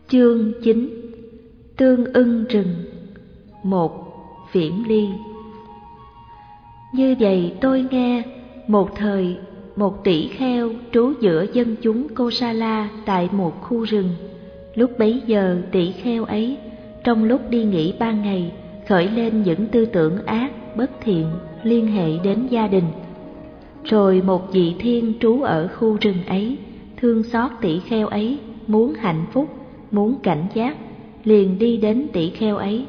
Chương 9. Tương ưng rừng. 1. Viễn ly. Như vậy tôi nghe, một thời một tỷ kheo trú giữa dân chúng Kosala tại một khu rừng. Lúc bấy giờ tỷ kheo ấy, trong lúc đi nghỉ ban ngày, khởi lên những tư tưởng ác, bất thiện, liên hệ đến gia đình. Rồi một vị thiên trú ở khu rừng ấy, thương xót tỷ kheo ấy, muốn hạnh phúc, muốn cảnh giác, liền đi đến tỷ kheo ấy.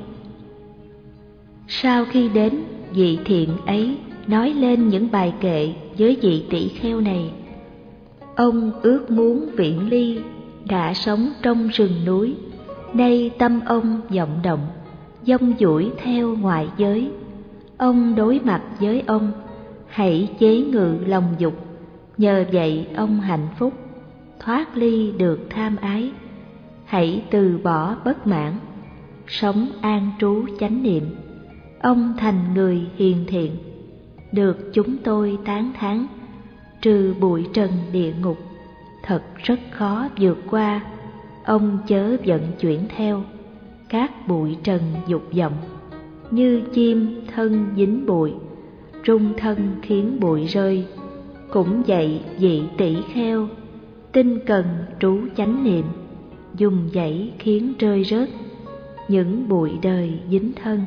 Sau khi đến, vị thiện ấy nói lên những bài kệ với vị tỷ kheo này. Ông ước muốn viễn ly, đã sống trong rừng núi, nay tâm ông vọng động, dông dũi theo ngoại giới. Ông đối mặt với ông, hãy chế ngự lòng dục, nhờ vậy ông hạnh phúc, thoát ly được tham ái. Hãy từ bỏ bất mãn, sống an trú chánh niệm, ông thành người hiền thiện, được chúng tôi tán thán. Trừ bụi trần địa ngục, thật rất khó vượt qua, ông chớ vận chuyển theo các bụi trần dục vọng. Như chim thân dính bụi, rung thân khiến bụi rơi. Cũng vậy vị tỷ kheo, tinh cần trú chánh niệm, dùng dãy khiến rơi rớt những bụi đời dính thân.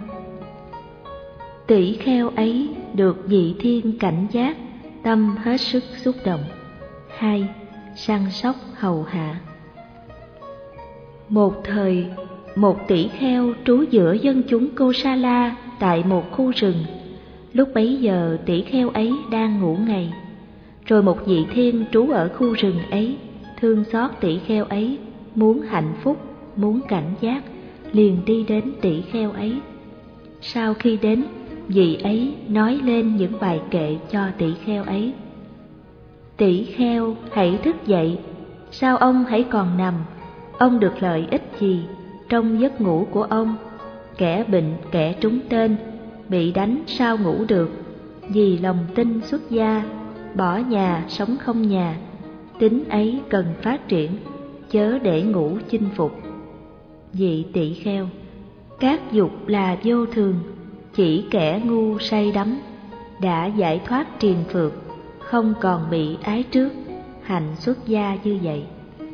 Tỷ kheo ấy được vị thiên cảnh giác, tâm hết sức xúc động. 2. Săn sóc hầu hạ. Một thời, một tỷ kheo trú giữa dân chúng Kosala tại một khu rừng. Lúc bấy giờ tỷ kheo ấy đang ngủ ngày. Rồi một vị thiên trú ở khu rừng ấy, thương xót tỷ kheo ấy, muốn hạnh phúc, muốn cảnh giác, liền đi đến tỷ kheo ấy. Sau khi đến, vị ấy nói lên những bài kệ cho tỷ kheo ấy. Tỷ kheo hãy thức dậy, sao ông hãy còn nằm? Ông được lợi ích gì trong giấc ngủ của ông? Kẻ bệnh, kẻ trúng tên, bị đánh sao ngủ được? Vì lòng tin xuất gia, bỏ nhà sống không nhà, tính ấy cần phát triển, chớ để ngủ chinh phục. Vị tỷ kheo, các dục là vô thường, chỉ kẻ ngu say đắm, đã giải thoát triền phược, không còn bị ái trước, hành xuất gia như vậy.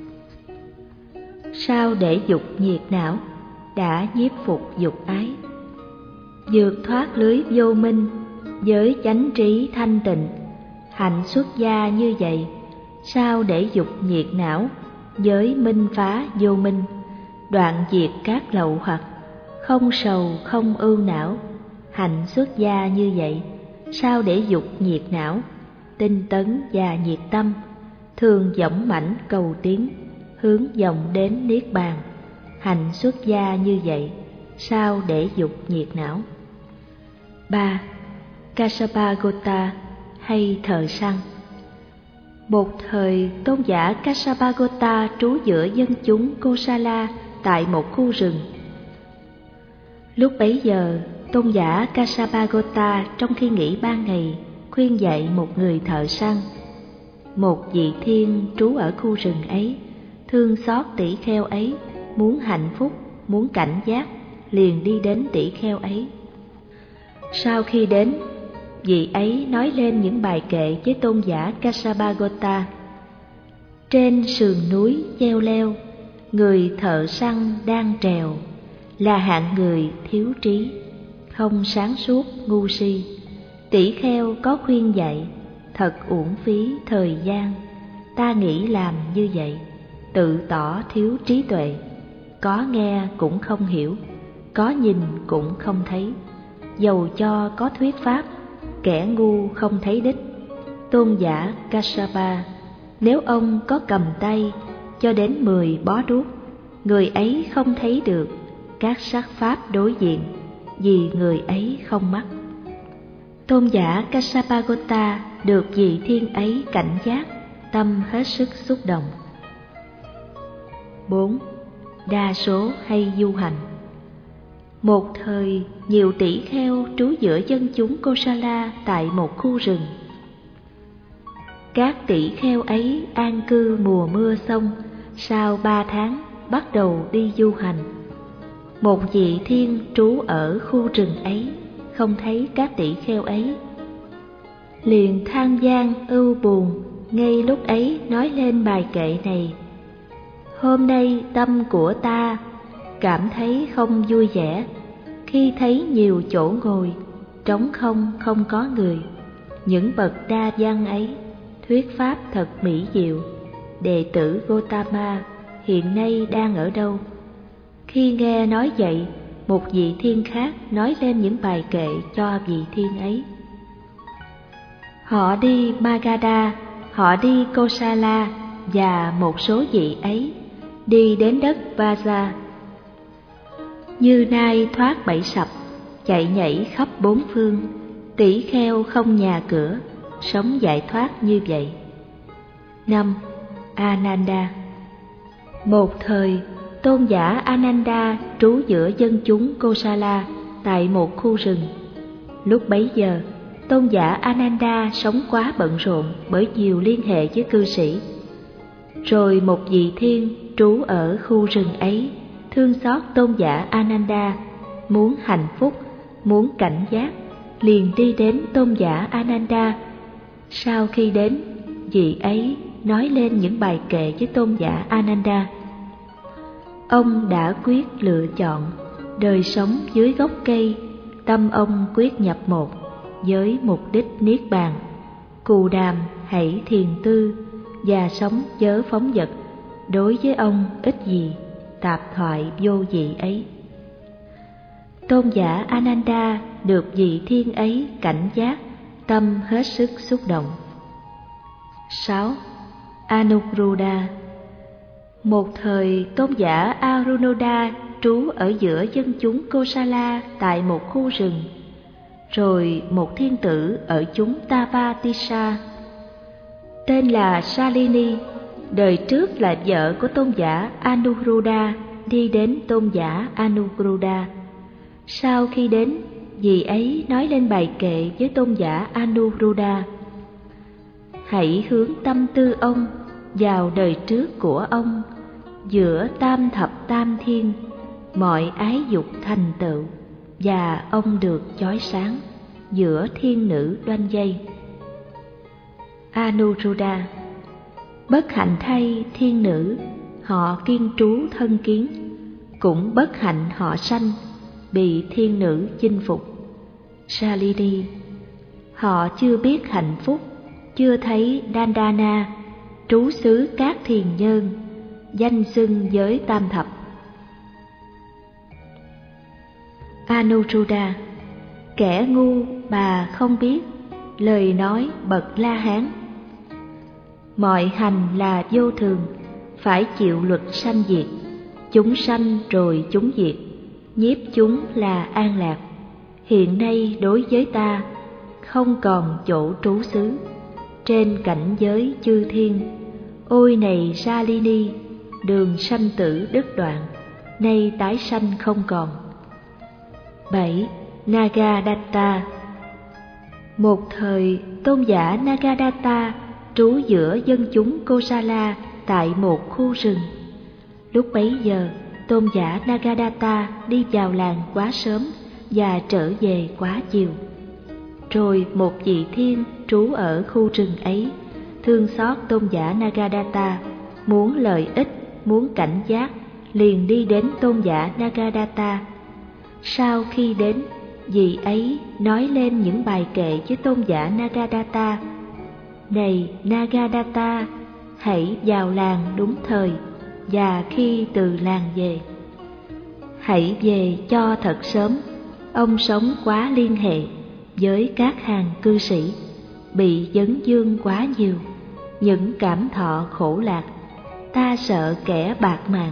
Sao để dục nhiệt não, đã nhiếp phục dục ái. Vượt thoát lưới vô minh, với chánh trí thanh tịnh, hạnh xuất gia như vậy. Sao để dục nhiệt não, với minh phá vô minh, đoạn diệt các lậu hoặc, không sầu không ưu não, hạnh xuất gia như vậy. Sao để dục nhiệt não, tinh tấn và nhiệt tâm, thường dõng mãnh cầu tiến, hướng vọng đến niết bàn, hạnh xuất gia như vậy. Sao để dục nhiệt não. 3. Kasapagota hay thợ săn. Một thời tôn giả Kasapagota trú giữa dân chúng Kosala tại một khu rừng. Lúc bấy giờ, tôn giả Kasapagota trong khi nghỉ ban ngày khuyên dạy một người thợ săn. Một vị thiên trú ở khu rừng ấy, thương xót tỷ kheo ấy, muốn hạnh phúc, muốn cảnh giác, liền đi đến tỷ kheo ấy. Sau khi đến, vị ấy nói lên những bài kệ với tôn giả Kasapagota. Trên sườn núi treo leo, người thợ săn đang trèo, là hạng người thiếu trí, không sáng suốt ngu si. Tỷ kheo có khuyên dạy, thật uổng phí thời gian. Ta nghĩ làm như vậy, tự tỏ thiếu trí tuệ. Có nghe cũng không hiểu, có nhìn cũng không thấy. Dầu cho có thuyết pháp, kẻ ngu không thấy đích. Tôn giả Kassapa, nếu ông có cầm tay cho đến 10 bó đuốc, người ấy không thấy được các sắc pháp đối diện, vì người ấy không mắt. Tôn giả Kasapagota được vị thiên ấy cảnh giác, tâm hết sức xúc động. 4. Đa số hay du hành. Một thời, nhiều tỷ kheo trú giữa dân chúng Kosala tại một khu rừng. Các tỷ kheo ấy an cư mùa mưa xong, sau 3 tháng bắt đầu đi du hành. Một vị thiên trú ở khu rừng ấy không thấy các tỷ kheo ấy, liền than van ưu buồn, ngay lúc ấy nói lên bài kệ này: hôm nay tâm của ta cảm thấy không vui vẻ, khi thấy nhiều chỗ ngồi trống không, không có người. Những bậc đa văn ấy thuyết pháp thật mỹ diệu. Đệ tử Gotama hiện nay đang ở đâu? Khi nghe nói vậy, một vị thiên khác nói lên những bài kệ cho vị thiên ấy. Họ đi Magadha, họ đi Kosala, và một số vị ấy đi đến đất Vaja. Như nai thoát bẫy sập, chạy nhảy khắp bốn phương, tỷ kheo không nhà cửa, sống giải thoát như vậy. 5. Ananda. Một thời, tôn giả Ananda trú giữa dân chúng Kosala tại một khu rừng. Lúc bấy giờ, tôn giả Ananda sống quá bận rộn bởi nhiều liên hệ với cư sĩ. Rồi một vị thiên trú ở khu rừng ấy thương xót tôn giả Ananda, muốn hạnh phúc, muốn cảnh giác, liền đi đến tôn giả Ananda. Sau khi đến, vị ấy nói lên những bài kệ với tôn giả Ananda. Ông đã quyết lựa chọn đời sống dưới gốc cây, tâm ông quyết nhập một với mục đích niết bàn. Cù đàm hãy thiền tư và sống chớ phóng dật. Đối với ông ít gì tạp thoại vô vị ấy. Tôn giả Ananda được vị thiên ấy cảnh giác, tâm hết sức xúc động. 6. Anuruddha. Một thời, tôn giả Arunoda trú ở giữa dân chúng Kosala tại một khu rừng. Rồi một thiên tử ở chúng Tavatisha, tên là Salini, đời trước là vợ của tôn giả Anuruddha, đi đến tôn giả Anuruddha. Sau khi đến, vị ấy nói lên bài kệ với tôn giả Anuruddha: hãy hướng tâm tư ông vào đời trước của ông, giữa tam thập tam thiên, mọi ái dục thành tựu, và ông được chói sáng giữa thiên nữ đoanh dây. Anuruddha. Bất hạnh thay thiên nữ, họ kiên trú thân kiến, cũng bất hạnh họ sanh, bị thiên nữ chinh phục. Salini. Họ chưa biết hạnh phúc, chưa thấy Dandana, trú xứ các thiền nhân, danh xưng giới tam thập. Anuruddha. Kẻ ngu bà không biết lời nói bậc La Hán. Mọi hành là vô thường, phải chịu luật sanh diệt. Chúng sanh rồi chúng diệt, nhiếp chúng là an lạc. Hiện nay đối với ta, không còn chỗ trú xứ trên cảnh giới chư thiên. Ôi này Salini, đường sanh tử đứt đoạn, nay tái sanh không còn. 7. Nagadatta. Một thời, tôn giả Nagadatta trú giữa dân chúng Kosala tại một khu rừng. Lúc bấy giờ, tôn giả Nagadatta đi vào làng quá sớm và trở về quá chiều. Rồi một vị thiên trú ở khu rừng ấy thương xót tôn giả Nagadatta, muốn lợi ích, muốn cảnh giác, liền đi đến tôn giả Nagadatta. Sau khi đến, vị ấy nói lên những bài kệ với tôn giả Nagadatta: này Nagadatta, hãy vào làng đúng thời, và khi từ làng về, hãy về cho thật sớm. Ông sống quá liên hệ với các hàng cư sĩ, bị vấn vương quá nhiều, những cảm thọ khổ lạc, ta sợ kẻ bạc mạng.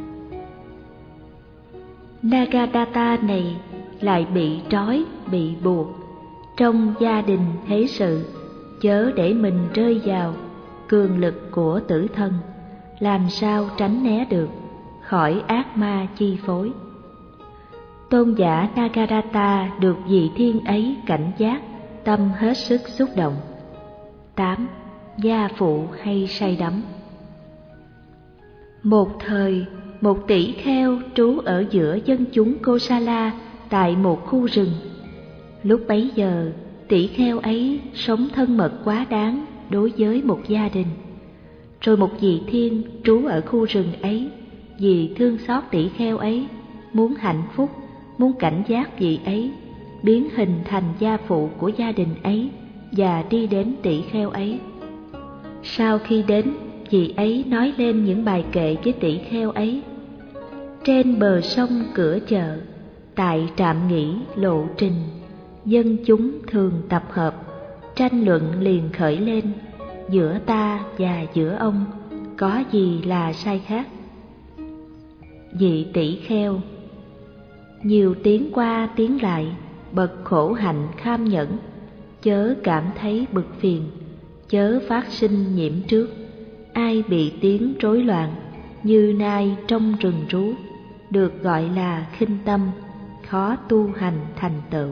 Nagadatta này lại bị trói, bị buộc trong gia đình thế sự, chớ để mình rơi vào cường lực của tử thần, làm sao tránh né được khỏi ác ma chi phối. Tôn giả Nagadatta được vị thiên ấy cảnh giác, tâm hết sức xúc động. 8. Gia phụ hay say đắm. Một thời, một tỷ kheo trú ở giữa dân chúng Kosala tại một khu rừng. Lúc bấy giờ, tỷ kheo ấy sống thân mật quá đáng đối với một gia đình. Rồi một vị thiên trú ở khu rừng ấy, vì thương xót tỷ kheo ấy, muốn hạnh phúc, muốn cảnh giác vị ấy, biến hình thành gia phụ của gia đình ấy và đi đến tỷ kheo ấy. Sau khi đến, vị ấy nói lên những bài kệ với tỷ kheo ấy. Trên bờ sông cửa chợ, tại trạm nghỉ lộ trình, dân chúng thường tập hợp, tranh luận liền khởi lên, giữa ta và giữa ông có gì là sai khác. Vị tỷ kheo: nhiều tiếng qua tiếng lại, bậc khổ hạnh kham nhẫn, chớ cảm thấy bực phiền, chớ phát sinh nhiễm trước. Ai bị tiếng rối loạn, như nai trong rừng rú, được gọi là khinh tâm, khó tu hành thành tựu.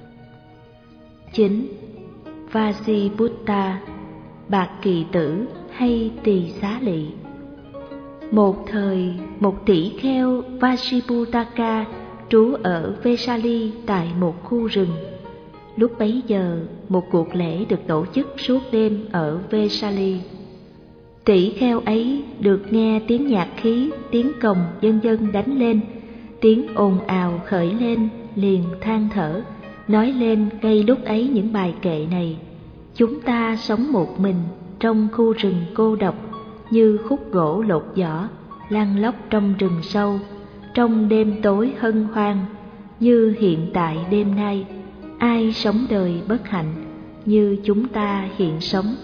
9. Vasiputta, bạc kỳ tử hay tỳ xá lị. Một thời, một tỷ kheo Vasiputtaka trú ở Vesali tại một khu rừng. Lúc bấy giờ, một cuộc lễ được tổ chức suốt đêm ở Vesali. Tỷ kheo ấy được nghe tiếng nhạc khí, tiếng cồng vân vân đánh lên, tiếng ồn ào khởi lên, liền than thở, nói lên ngay lúc ấy những bài kệ này: chúng ta sống một mình trong khu rừng cô độc, như khúc gỗ lột vỏ, lăn lóc trong rừng sâu, trong đêm tối hân hoan, như hiện tại đêm nay. Ai sống đời bất hạnh, như chúng ta hiện sống.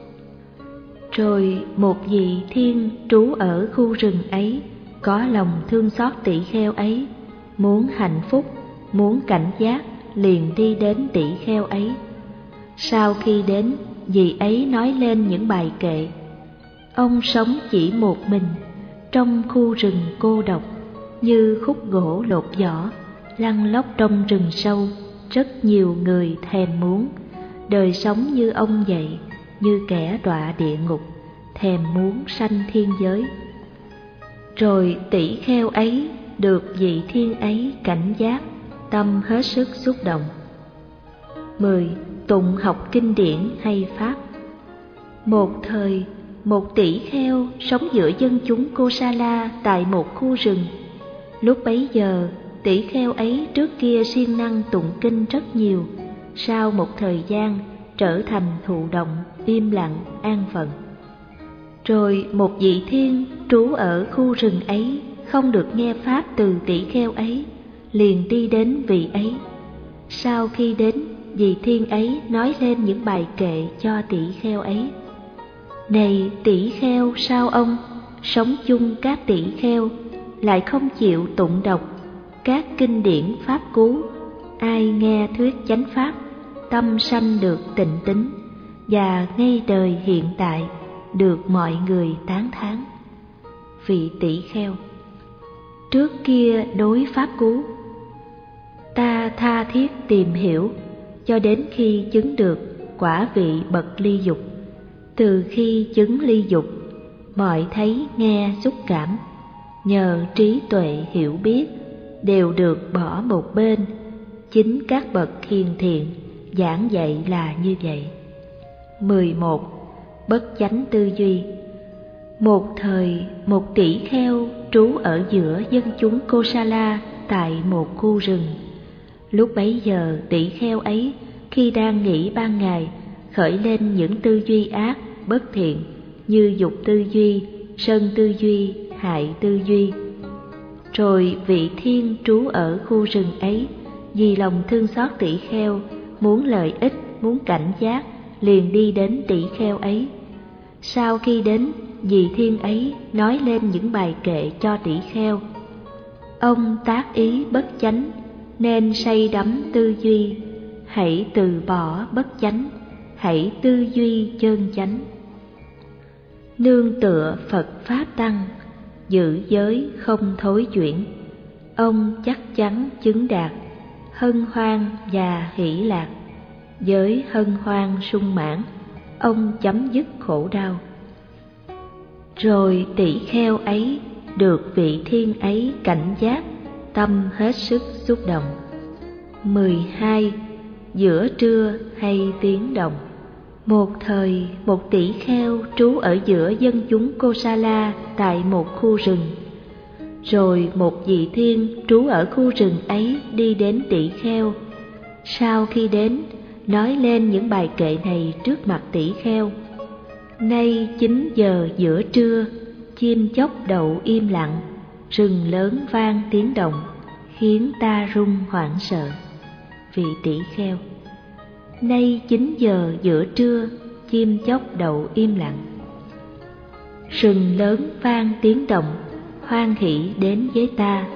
Rồi một vị thiên trú ở khu rừng ấy, có lòng thương xót tỷ kheo ấy, muốn hạnh phúc, muốn cảnh giác, liền đi đến tỷ kheo ấy. Sau khi đến, vị ấy nói lên những bài kệ. Ông sống chỉ một mình, trong khu rừng cô độc, như khúc gỗ lột vỏ, lăn lóc trong rừng sâu, rất nhiều người thèm muốn. Đời sống như ông vậy, như kẻ đọa địa ngục, thèm muốn sanh thiên giới. Rồi tỷ kheo ấy được vị thiên ấy cảnh giác, tâm hết sức xúc động. 10. Tụng học kinh điển hay pháp. Một thời, một tỷ kheo sống giữa dân chúng Kosala tại một khu rừng. Lúc bấy giờ, tỷ kheo ấy trước kia siêng năng tụng kinh rất nhiều, sau một thời gian trở thành thụ động, im lặng, an phận. Rồi một vị thiên trú ở khu rừng ấy không được nghe pháp từ tỷ kheo ấy, liền đi đến vị ấy. Sau khi đến, vị thiên ấy nói lên những bài kệ cho tỷ kheo ấy. Này tỷ kheo, sao ông sống chung các tỷ kheo lại không chịu tụng đọc các kinh điển pháp cú? Ai nghe thuyết chánh pháp, tâm sanh được tịnh tín, và ngay đời hiện tại được mọi người tán thán. Vị tỷ kheo: trước kia đối pháp cú, ta tha thiết tìm hiểu, cho đến khi chứng được quả vị bậc ly dục. Từ khi chứng ly dục, mọi thấy nghe xúc cảm, nhờ trí tuệ hiểu biết, đều được bỏ một bên. Chính các bậc hiền thiện giảng dạy là như vậy. 11. Bất chánh tư duy. Một thời, một tỷ kheo trú ở giữa dân chúng Kosala tại một khu rừng. Lúc bấy giờ, tỷ kheo ấy khi đang nghỉ ban ngày, khởi lên những tư duy ác, bất thiện, như dục tư duy, sân tư duy, hại tư duy. Rồi vị thiên trú ở khu rừng ấy, vì lòng thương xót tỷ kheo, muốn lợi ích, muốn cảnh giác, liền đi đến tỷ kheo ấy. Sau khi đến, vị thiên ấy nói lên những bài kệ cho tỷ kheo. Ông tác ý bất chánh, nên say đắm tư duy, hãy từ bỏ bất chánh, hãy tư duy chân chánh. Nương tựa Phật Pháp Tăng, giữ giới không thối chuyển, ông chắc chắn chứng đạt, hân hoan và hỷ lạc. Giới hân hoan sung mãn, ông chấm dứt khổ đau. Rồi tỷ kheo ấy được vị thiên ấy cảnh giác, tâm hết sức xúc động. 12. Giữa trưa hay tiếng động. Một thời, một tỷ kheo trú ở giữa dân chúng Kosala tại một khu rừng. Rồi một vị thiên trú ở khu rừng ấy đi đến tỷ kheo. Sau khi đến, nói lên những bài kệ này trước mặt tỷ kheo. Nay 9 giờ giữa trưa, chim chóc đậu im lặng, rừng lớn vang tiếng động, khiến ta run hoảng sợ. Vị tỷ kheo: nay 9 giờ giữa trưa, chim chóc đậu im lặng, rừng lớn vang tiếng động, hoan hỷ đến với ta.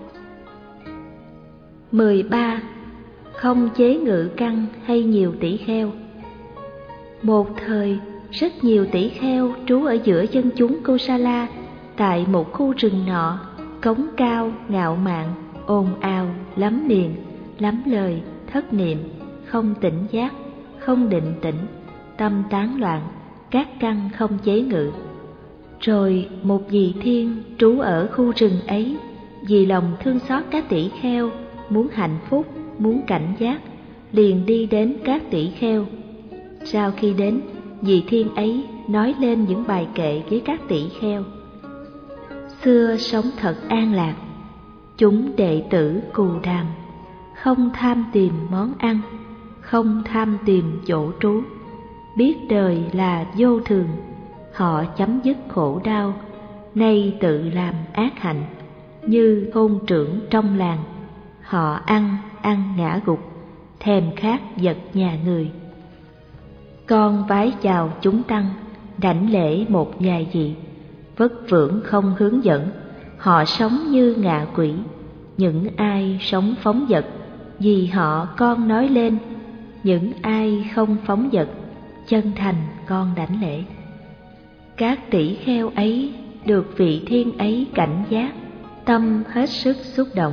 13. Không chế ngự căn hay nhiều tỷ kheo. Một thời, rất nhiều tỷ kheo trú ở giữa dân chúng Kosala tại một khu rừng nọ, cống cao, ngạo mạn, ồn ào, lắm miệng, lắm lời, thất niệm, không tỉnh giác, không định tĩnh, tâm tán loạn, các căn không chế ngự. Rồi một vị thiên trú ở khu rừng ấy, vì lòng thương xót các tỷ kheo, muốn hạnh phúc, muốn cảnh giác, liền đi đến các tỷ kheo. Sau khi đến, vị thiên ấy nói lên những bài kệ với các tỷ kheo. Xưa sống thật an lạc, chúng đệ tử cù đàm, không tham tìm món ăn, không tham tìm chỗ trú, biết đời là vô thường, họ chấm dứt khổ đau, nay tự làm ác hạnh, như thôn trưởng trong làng, họ ăn ngã gục, thèm khát vật nhà người. Con vái chào chúng tăng, đảnh lễ một vài vị, vất vưởng không hướng dẫn, họ sống như ngạ quỷ. Những ai sống phóng dật, vì họ con nói lên, những ai không phóng dật, chân thành con đảnh lễ. Các tỷ kheo ấy được vị thiên ấy cảnh giác, tâm hết sức xúc động.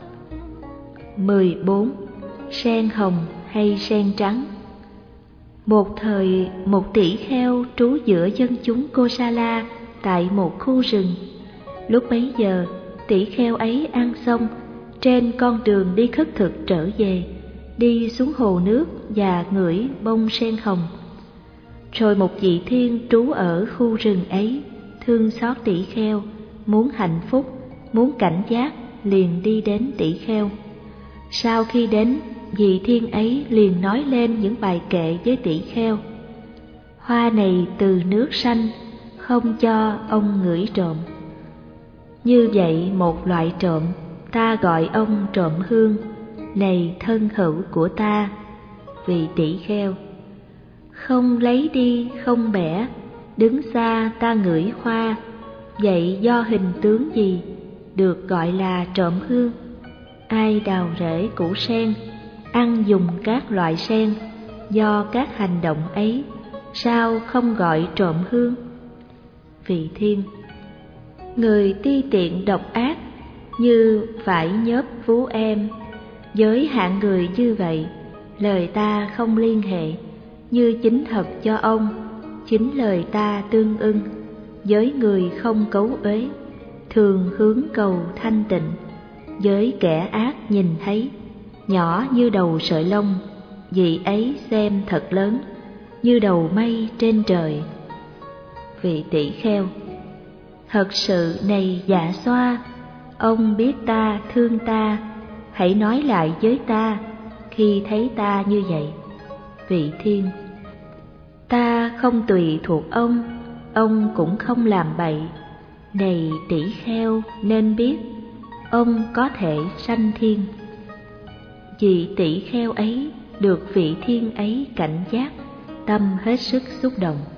14. Sen hồng hay sen trắng. Một thời, một tỷ kheo trú giữa dân chúng Kosala tại một khu rừng. Lúc bấy giờ, tỷ kheo ấy ăn xong, trên con đường đi khất thực trở về, đi xuống hồ nước và ngửi bông sen hồng. Rồi một vị thiên trú ở khu rừng ấy, thương xót tỷ kheo, muốn hạnh phúc, muốn cảnh giác, liền đi đến tỷ kheo. Sau khi đến, vị thiên ấy liền nói lên những bài kệ với tỷ kheo. Hoa này từ nước xanh, không cho ông ngửi trộm. Như vậy một loại trộm, ta gọi ông trộm hương, này thân hữu của ta. Vị tỷ kheo: không lấy đi không bẻ, đứng xa ta ngửi hoa, vậy do hình tướng gì được gọi là trộm hương? Ai đào rễ củ sen, ăn dùng các loại sen, do các hành động ấy, sao không gọi trộm hương? Vị thiên: người ti tiện độc ác, như phải nhớp vú em, với hạng người như vậy, lời ta không liên hệ, như chính thật cho ông, chính lời ta tương ưng, với người không cấu uế, thường hướng cầu thanh tịnh, với kẻ ác nhìn thấy, nhỏ như đầu sợi lông, vị ấy xem thật lớn, như đầu mây trên trời. Vị tỷ kheo: thật sự này dạ xoa, ông biết ta thương ta, hãy nói lại với ta khi thấy ta như vậy. Vị thiên: ta không tùy thuộc ông cũng không làm bậy. Này tỷ kheo nên biết, ông có thể sanh thiên. Vị tỷ kheo ấy được vị thiên ấy cảnh giác, tâm hết sức xúc động.